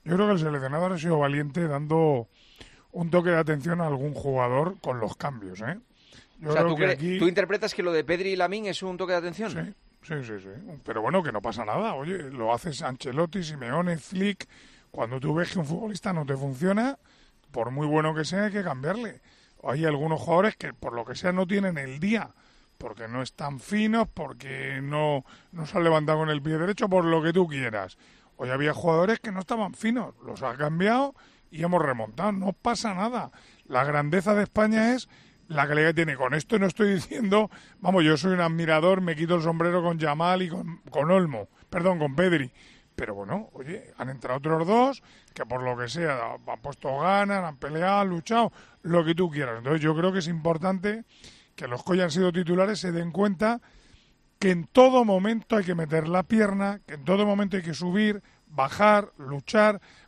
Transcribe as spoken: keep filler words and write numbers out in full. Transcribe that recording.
Yo creo que el seleccionador ha sido valiente dando un toque de atención a algún jugador con los cambios, ¿eh? O Yo sea, creo ¿tú, que cre- ¿tú aquí interpretas que lo de Pedri y Lamine es un toque de sí, atención? sí, sí, sí. Pero bueno, que no pasa nada. Oye, lo haces Ancelotti, Simeone, Flick. Cuando tú ves que un futbolista no te funciona, por muy bueno que sea, hay que cambiarle. Hay algunos jugadores que por lo que sea no tienen el día, porque no están finos, porque no, no se han levantado con el pie derecho, por lo que tú quieras. Hoy había jugadores que no estaban finos, los ha cambiado y hemos remontado. No pasa nada. La grandeza de España es la calidad que tiene. Con esto no estoy diciendo, vamos, yo soy un admirador, me quito el sombrero con Yamal y con, con Olmo, perdón, con Pedri. Pero bueno, oye, han entrado otros dos que por lo que sea han puesto ganas, han peleado, han luchado, lo que tú quieras. Entonces yo creo que es importante que los que hoy han sido titulares se den cuenta que en todo momento hay que meter la pierna, que en todo momento hay que subir, bajar, luchar,